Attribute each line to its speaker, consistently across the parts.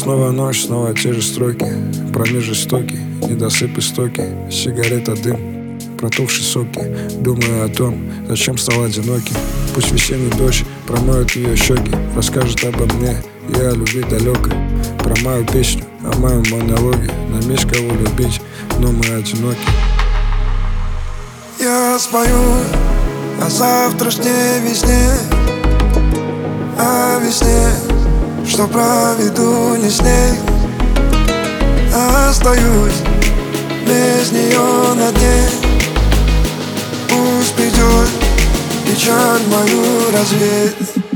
Speaker 1: снова ночь, снова те же строки, промеж жестокий, недосып истоки, сигарета, дым, протухшие соки. Думаю о том, зачем стал одиноким. Пусть весенний дождь промоет ее щеки, расскажет обо мне и о любви далекой. Про мою песню, о моем монологе. Нам есть кого любить, но мы одиноки.
Speaker 2: Я спою о завтрашней весне, о весне, что проведу не с ней. Остаюсь без нее на дне. Пусть придет печаль мою развеет.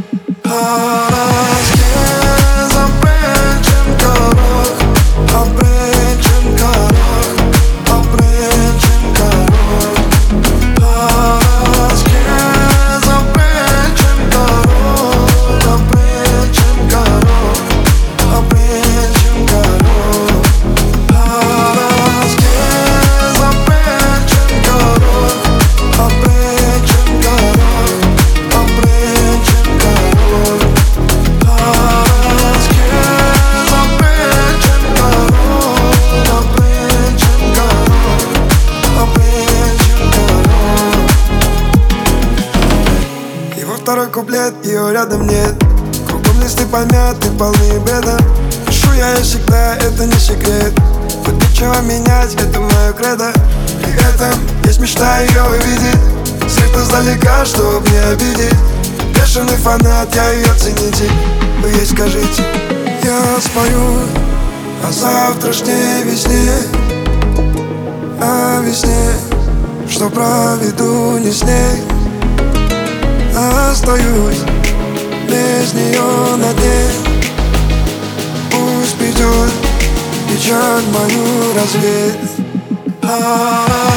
Speaker 2: Второй куплет, ее рядом нет. Кругом листы помяты, полные бреда. Пишу я ей всегда, это не секрет. Тут нечего менять, это мое кредо. При этом есть мечта ее увидеть. Свет издалека, чтоб не обидеть. Бешеный фанат, я ее цените. Вы ей скажите. Я спою о завтрашней весне, о весне, что проведу не с ней. Остаюсь без нее на дне. Пусть придет печаль мою развеет.